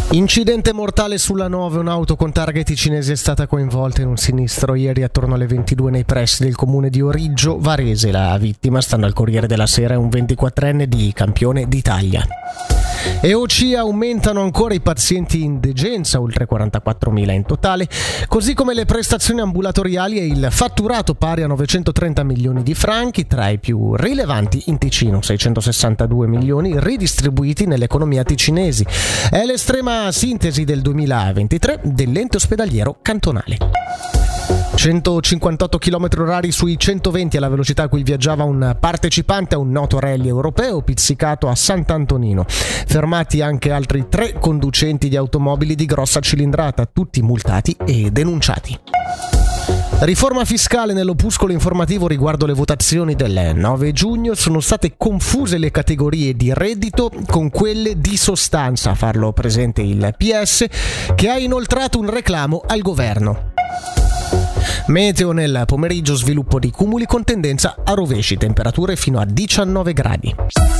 Incidente mortale sulla 9, un'auto con targhe ticinesi è stata coinvolta in un sinistro ieri attorno alle 22 nei pressi del comune di Origgio, Varese. La vittima, stando al Corriere della Sera, è un 24enne di Campione d'Italia. EOC aumentano ancora i pazienti in degenza, oltre 44.000 in totale, così come le prestazioni ambulatoriali e il fatturato pari a 930 milioni di franchi, tra i più rilevanti in Ticino, 662 milioni ridistribuiti nell'economia ticinesi. È l'estrema sintesi del 2023 dell'ente ospedaliero cantonale. 158 km/h sui 120 è la velocità a cui viaggiava un partecipante a un noto rally europeo pizzicato a Sant'Antonino. Fermati anche altri 3 conducenti di automobili di grossa cilindrata, tutti multati e denunciati. Riforma fiscale. Nell'opuscolo informativo riguardo le votazioni del 9 giugno sono state confuse le categorie di reddito con quelle di sostanza, a farlo presente il PS, che ha inoltrato un reclamo al governo. Meteo nel pomeriggio, sviluppo di cumuli con tendenza a rovesci, temperature fino a 19 gradi.